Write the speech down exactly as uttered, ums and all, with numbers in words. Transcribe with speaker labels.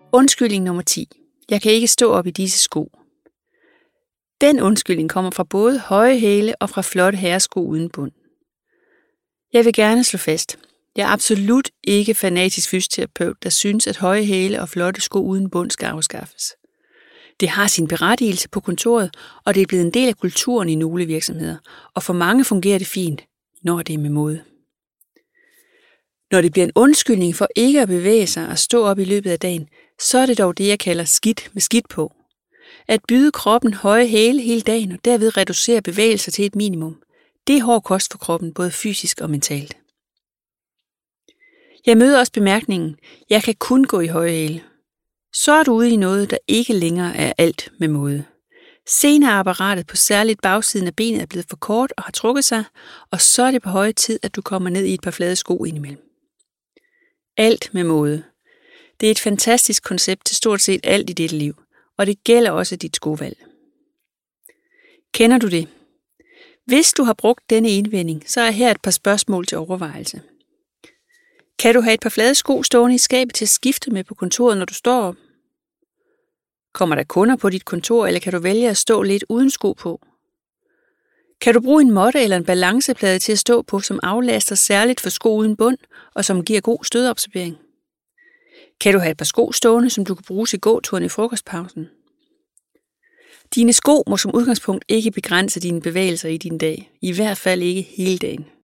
Speaker 1: Undskyldning nummer ti. Jeg kan ikke stå op i disse sko. Den undskyldning kommer fra både høje hæle og fra flotte herresko uden bund. Jeg vil gerne slå fast. Jeg er absolut ikke fanatisk fysioterapeut, der synes, at høje hæle og flotte sko uden bund skal afskaffes. Det har sin berettigelse på kontoret, og det er blevet en del af kulturen i nogle virksomheder, og for mange fungerer det fint, når det er med måde. Når det bliver en undskyldning for ikke at bevæge sig og stå op i løbet af dagen, så er det dog det, jeg kalder skidt med skidt på. At byde kroppen høje hæle hele dagen og derved reducere bevægelser til et minimum, det er hård kost for kroppen, både fysisk og mentalt. Jeg møder også bemærkningen, jeg kan kun gå i høje hæle. Så er du ude i noget, der ikke længere er alt med måde. Senere er apparatet på særligt bagsiden af benet er blevet for kort og har trukket sig, og så er det på høje tid, at du kommer ned i et par flade sko indimellem. Alt med måde. Det er et fantastisk koncept til stort set alt i dit liv, og det gælder også dit skovalg. Kender du det? Hvis du har brugt denne indvending, så er her et par spørgsmål til overvejelse. Kan du have et par flade sko stående i skabet til at skifte med på kontoret, når du står op? Kommer der kunder på dit kontor, eller kan du vælge at stå lidt uden sko på? Kan du bruge en måtte eller en balanceplade til at stå på, som aflaster særligt for sko uden bund, og som giver god stødabsorbering? Kan du have et par sko stående, som du kan bruge til gåturen i frokostpausen? Dine sko må som udgangspunkt ikke begrænse dine bevægelser i din dag, i hvert fald ikke hele dagen.